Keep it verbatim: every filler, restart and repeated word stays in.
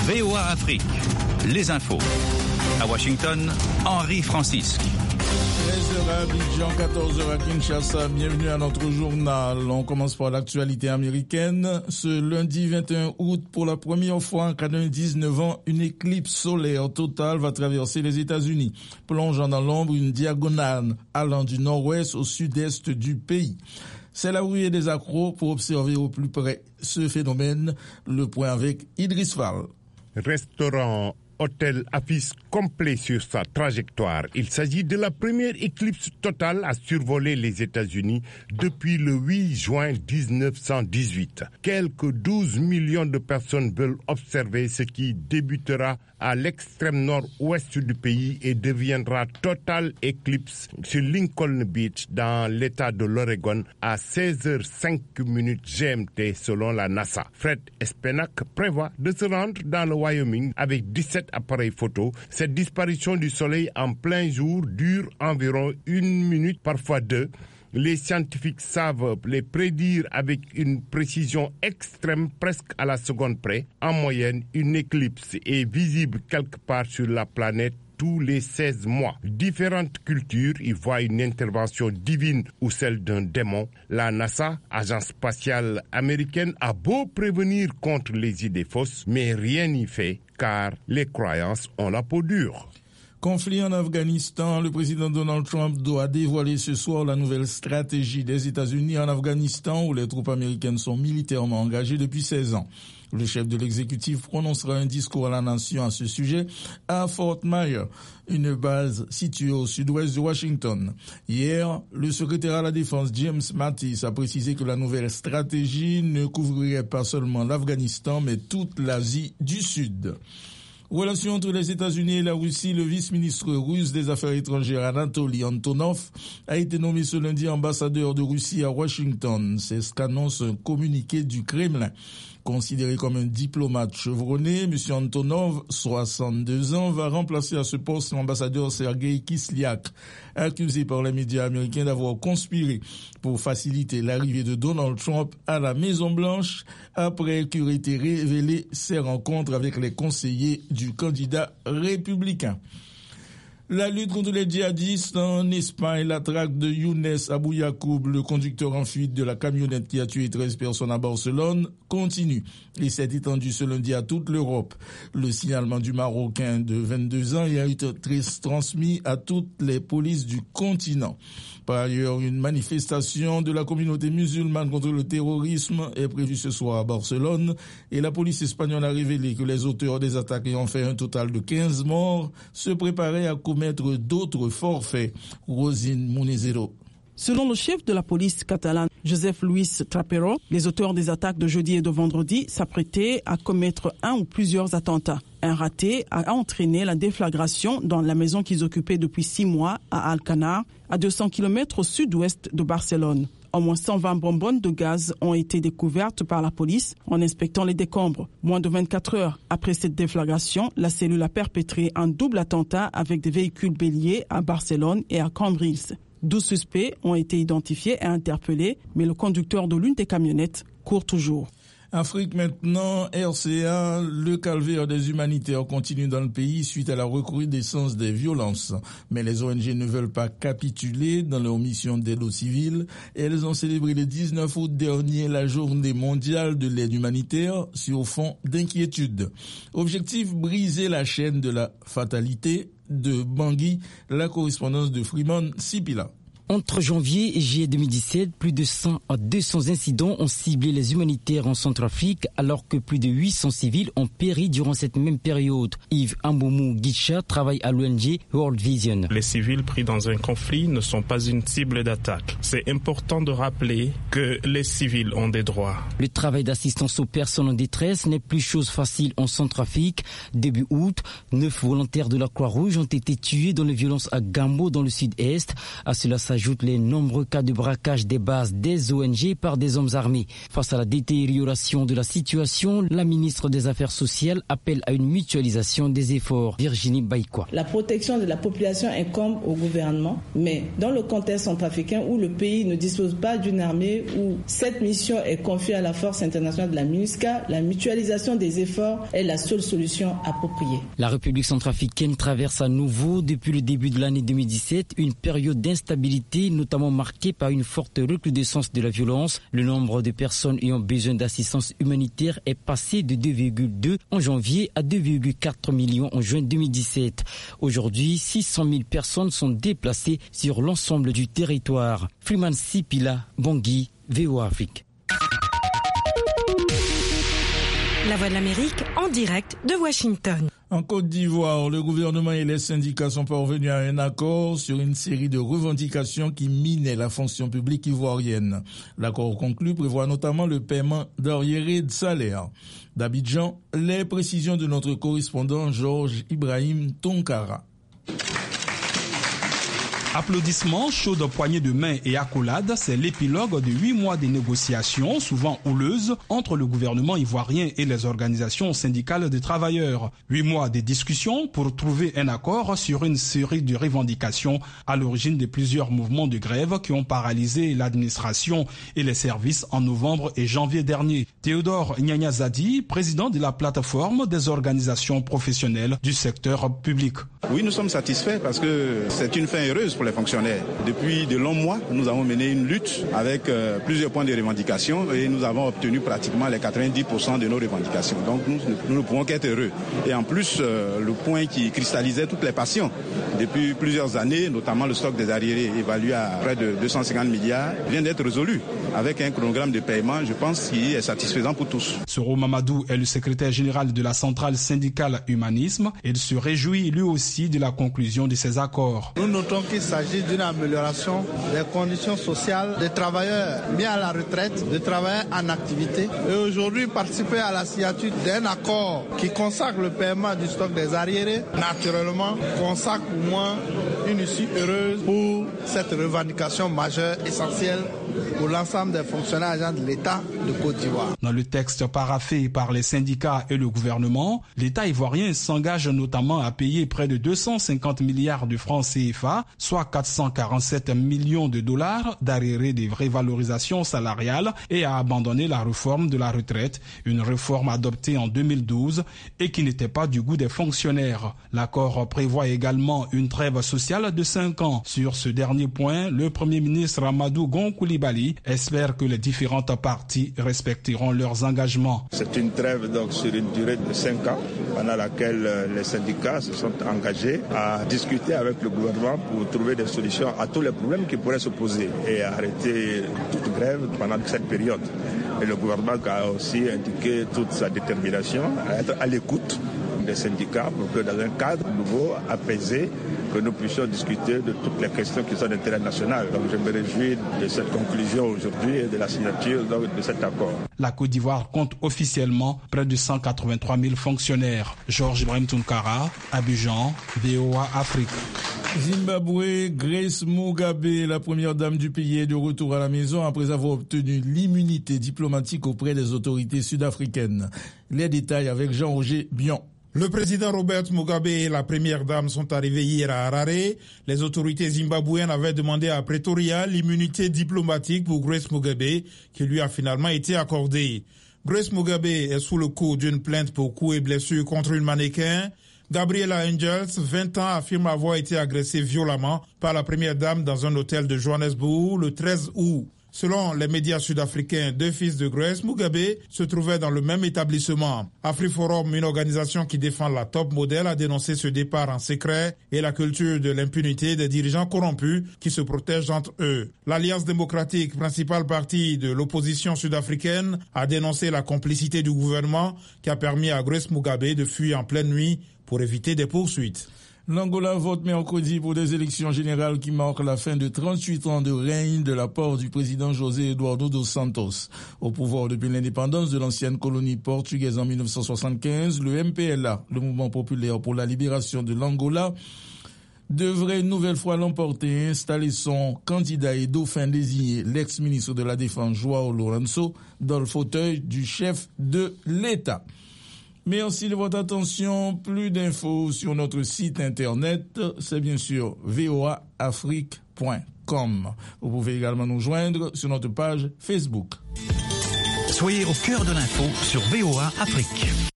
V O A Afrique, les infos. À Washington, Henri Francisque. treize heures à Abidjan, quatorze heures à Kinshasa. Bienvenue à notre journal. On commence par l'actualité américaine. Ce lundi vingt et un août, pour la première fois en quatre-vingt-dix-neuf ans, une éclipse solaire totale va traverser les États-Unis, plongeant dans l'ombre une diagonale allant du nord-ouest au sud-est du pays. C'est la ruée des accros pour observer au plus près ce phénomène. Le point avec Idriss Fall. Restaurant, hôtel affiche complet sur sa trajectoire. Il s'agit de la première éclipse totale à survoler les États-Unis depuis le huit juin dix-neuf cent dix-huit. Quelques douze millions de personnes veulent observer ce qui débutera à l'extrême nord-ouest du pays et deviendra Total Eclipse sur Lincoln Beach dans l'État de l'Oregon à seize heures cinq G M T selon la NASA. Fred Espenac prévoit de se rendre dans le Wyoming avec dix-sept appareils photo. Cette disparition du soleil en plein jour dure environ une minute, parfois deux. Les scientifiques savent les prédire avec une précision extrême, presque à la seconde près. En moyenne, une éclipse est visible quelque part sur la planète tous les seize mois. Différentes cultures y voient une intervention divine ou celle d'un démon. La NASA, agence spatiale américaine, a beau prévenir contre les idées fausses, mais rien n'y fait car les croyances ont la peau dure. Conflit en Afghanistan, le président Donald Trump doit dévoiler ce soir la nouvelle stratégie des États-Unis en Afghanistan où les troupes américaines sont militairement engagées depuis seize ans. Le chef de l'exécutif prononcera un discours à la nation à ce sujet à Fort Myer, une base située au sud-ouest de Washington. Hier, le secrétaire à la Défense James Mattis a précisé que la nouvelle stratégie ne couvrirait pas seulement l'Afghanistan mais toute l'Asie du Sud. Relation entre les États-Unis et la Russie, le vice-ministre russe des Affaires étrangères Anatoly Antonov a été nommé ce lundi ambassadeur de Russie à Washington. C'est ce qu'annonce un communiqué du Kremlin. Considéré comme un diplomate chevronné, M. Antonov, soixante-deux ans, va remplacer à ce poste l'ambassadeur Sergei Kislyak, accusé par les médias américains d'avoir conspiré pour faciliter l'arrivée de Donald Trump à la Maison-Blanche après qu'auraient été révélées ses rencontres avec les conseillers du candidat républicain. La lutte contre les djihadistes en Espagne, la traque de Younes Abou Yacoub, le conducteur en fuite de la camionnette qui a tué treize personnes à Barcelone, continue et s'est étendue ce lundi à toute l'Europe. Le signalement du Marocain de vingt-deux ans a été transmis à toutes les polices du continent. Par ailleurs, une manifestation de la communauté musulmane contre le terrorisme est prévue ce soir à Barcelone et la police espagnole a révélé que les auteurs des attaques ayant fait un total de quinze morts se préparaient à commettre d'autres forfaits. Rosine Munezero. Selon le chef de la police catalane, Josep Luis Trapero, les auteurs des attaques de jeudi et de vendredi s'apprêtaient à commettre un ou plusieurs attentats. Un raté a entraîné la déflagration dans la maison qu'ils occupaient depuis six mois à Alcanar, à deux cents kilomètres au sud-ouest de Barcelone. Au moins cent vingt bonbonnes de gaz ont été découvertes par la police en inspectant les décombres. Moins de vingt-quatre heures après cette déflagration, la cellule a perpétré un double attentat avec des véhicules béliers à Barcelone et à Cambrils. douze suspects ont été identifiés et interpellés, mais le conducteur de l'une des camionnettes court toujours. Afrique maintenant, R C A, le calvaire des humanitaires continue dans le pays suite à la recrudescence des violences. Mais les O N G ne veulent pas capituler dans leur mission d'aide aux civils. Elles ont célébré le dix-neuf août dernier la journée mondiale de l'aide humanitaire sur fond d'inquiétude. Objectif, briser la chaîne de la fatalité. De Bangui, la correspondance de Freeman Sipila. Entre janvier et juillet deux mille dix-sept, plus de cent à deux cents incidents ont ciblé les humanitaires en Centrafrique, alors que plus de huit cents civils ont péri durant cette même période. Yves Amboumou Gicha travaille à l'O N G World Vision. Les civils pris dans un conflit ne sont pas une cible d'attaque. C'est important de rappeler que les civils ont des droits. Le travail d'assistance aux personnes en détresse n'est plus chose facile en Centrafrique. Début août, neuf volontaires de la Croix-Rouge ont été tués dans les violences à Gambo dans le sud-est. À cela s'ajoute s'ajoutent les nombreux cas de braquage des bases des O N G par des hommes armés. Face à la détérioration de la situation, la ministre des Affaires sociales appelle à une mutualisation des efforts. Virginie Baïkwa. La protection de la population incombe au gouvernement, mais dans le contexte centrafricain où le pays ne dispose pas d'une armée, où cette mission est confiée à la force internationale de la MINUSCA, la mutualisation des efforts est la seule solution appropriée. La République centrafricaine traverse à nouveau, depuis le début de l'année deux mille dix-sept, une période d'instabilité, notamment marquée par une forte recrudescence de la violence. Le nombre de personnes ayant besoin d'assistance humanitaire est passé de deux virgule deux en janvier à deux virgule quatre millions en juin deux mille dix-sept. Aujourd'hui, six cent mille personnes sont déplacées sur l'ensemble du territoire. Freeman Sipila, Bangui, V O A Afrique. La Voix de l'Amérique en direct de Washington. En Côte d'Ivoire, le gouvernement et les syndicats sont parvenus à un accord sur une série de revendications qui minaient la fonction publique ivoirienne. L'accord conclu prévoit notamment le paiement d'arriérés de salaire. D'Abidjan, les précisions de notre correspondant Georges Ibrahim Tonkara. Applaudissements, chaudes poignées de main et accolades, c'est l'épilogue de huit mois de négociations, souvent houleuses, entre le gouvernement ivoirien et les organisations syndicales des travailleurs. Huit mois de discussions pour trouver un accord sur une série de revendications à l'origine de plusieurs mouvements de grève qui ont paralysé l'administration et les services en novembre et janvier dernier. Théodore Nyanya Zadi, président de la plateforme des organisations professionnelles du secteur public. Oui, nous sommes satisfaits parce que c'est une fin heureuse pour les fonctionnaires. Depuis de longs mois, nous avons mené une lutte avec euh, plusieurs points de revendication et nous avons obtenu pratiquement les quatre-vingt-dix pour cent de nos revendications. Donc nous, nous ne pouvons qu'être heureux. Et en plus, euh, le point qui cristallisait toutes les passions depuis plusieurs années, notamment le stock des arriérés évalué à près de deux cent cinquante milliards, vient d'être résolu avec un chronogramme de paiement, je pense, qui est satisfaisant pour tous. Soro Mamadou est le secrétaire général de la centrale syndicale Humanisme. Il se réjouit lui aussi de la conclusion de ces accords. Nous notons qu'il s'agit d'une amélioration des conditions sociales des travailleurs mis à la retraite, des travailleurs en activité. Et aujourd'hui, participer à la signature d'un accord qui consacre le paiement du stock des arriérés, naturellement, consacre au moins une issue heureuse pour cette revendication majeure, essentielle pour l'ensemble des fonctionnaires agents de l'État de Côte d'Ivoire. Dans le texte paraphé par les syndicats et le gouvernement, l'État ivoirien s'engage notamment à payer près de deux cent cinquante milliards de francs C F A, soit quatre cent quarante-sept millions de dollars d'arriérés des revalorisations salariales et à abandonner la réforme de la retraite, une réforme adoptée en deux mille douze et qui n'était pas du goût des fonctionnaires. L'accord prévoit également une trêve sociale de cinq ans. Sur ce dernier point, le Premier ministre Amadou Gon Coulibaly espère que les différentes parties respecteront leurs engagements. C'est une trêve donc sur une durée de cinq ans pendant laquelle les syndicats se sont engagés à discuter avec le gouvernement pour trouver des solutions à tous les problèmes qui pourraient se poser et arrêter toute grève pendant cette période. Et le gouvernement a aussi indiqué toute sa détermination à être à l'écoute des syndicats pour que dans un cadre nouveau, apaisé, que nous puissions discuter de toutes les questions qui sont d'intérêt national. Donc je me réjouis de cette conclusion aujourd'hui et de la signature donc, de cet accord. La Côte d'Ivoire compte officiellement près de cent quatre-vingt-trois mille fonctionnaires. Georges Ibrahim Tounkara, Abidjan, V O A Afrique. Zimbabwe, Grace Mugabe, la première dame du pays, est de retour à la maison après avoir obtenu l'immunité diplomatique auprès des autorités sud-africaines. Les détails avec Jean-Roger Bion. Le président Robert Mugabe et la première dame sont arrivés hier à Harare. Les autorités zimbabwéennes avaient demandé à Pretoria l'immunité diplomatique pour Grace Mugabe, qui lui a finalement été accordée. Grace Mugabe est sous le coup d'une plainte pour coups et blessures contre une mannequin. Gabriela Angels, vingt ans, affirme avoir été agressée violemment par la première dame dans un hôtel de Johannesburg le treize août. Selon les médias sud-africains, deux fils de Grace Mugabe se trouvaient dans le même établissement. AfriForum, une organisation qui défend la top modèle, a dénoncé ce départ en secret et la culture de l'impunité des dirigeants corrompus qui se protègent entre eux. L'Alliance démocratique, principal parti de l'opposition sud-africaine, a dénoncé la complicité du gouvernement qui a permis à Grace Mugabe de fuir en pleine nuit pour éviter des poursuites. L'Angola vote mercredi pour des élections générales qui marquent la fin de trente-huit ans de règne de la part du président José Eduardo dos Santos. Au pouvoir depuis l'indépendance de l'ancienne colonie portugaise en mille neuf cent soixante-quinze, le M P L A, le Mouvement populaire pour la libération de l'Angola, devrait une nouvelle fois l'emporter et installer son candidat et dauphin désigné, l'ex-ministre de la Défense João Lourenço, dans le fauteuil du chef de l'État. Merci de votre attention. Plus d'infos sur notre site internet, c'est bien sûr v o a afrique point com. Vous pouvez également nous joindre sur notre page Facebook. Soyez au cœur de l'info sur V O A Afrique.